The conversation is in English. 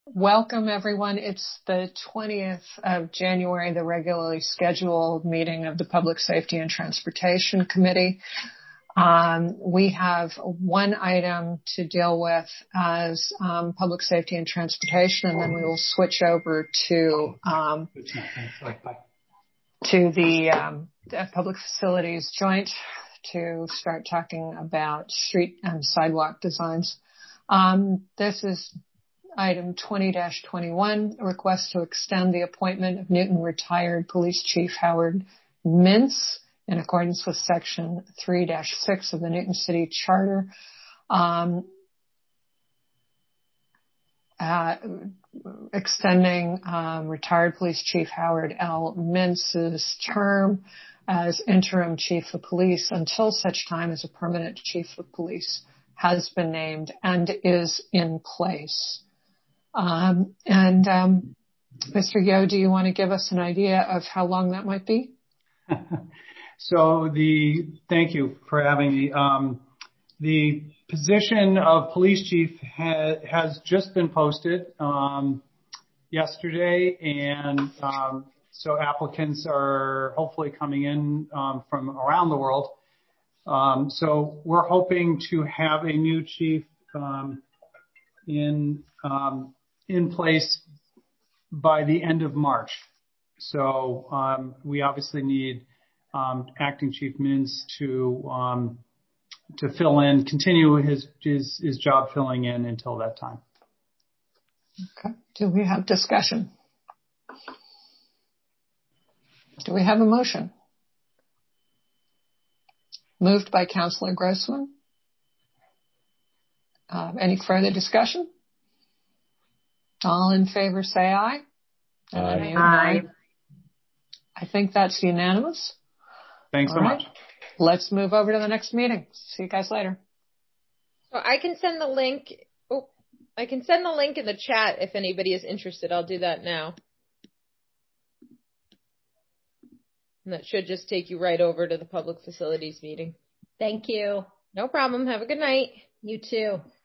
Welcome, everyone. It's the 20th of January, the regularly scheduled meeting of the Public Safety and Transportation Committee. We have one item to deal with as Public Safety and Transportation, and then we will switch over to the Public Facilities Joint to start talking about street and sidewalk designs. This is Item 20-21, a request to extend the appointment of Newton retired Police Chief Howard Mintz in accordance with Section 3-6 of the Newton City Charter. Extending retired Police Chief Howard L. Mintz's term as interim Chief of Police until such time as a permanent Chief of Police has been named and is in place. Mr. Yo, do you want to give us an idea of how long that might be? Thank you for having me. The position of police chief has just been posted yesterday, and so applicants are hopefully coming in from around the world. So we're hoping to have a new chief in place by the end of March. So we obviously need acting Chief Mintz to fill in, continue his job filling in until that time. Okay. Do we have discussion? Do we have a motion? Moved by Councillor Grossman. Any further discussion? All in favor say aye. Aye. Aye. I think that's unanimous. Thanks so much. Let's move over to the next meeting. See you guys later. So I can send the link. I can send the link in the chat if anybody is interested. I'll do that now. And that should just take you right over to the public facilities meeting. Thank you. No problem. Have a good night. You too.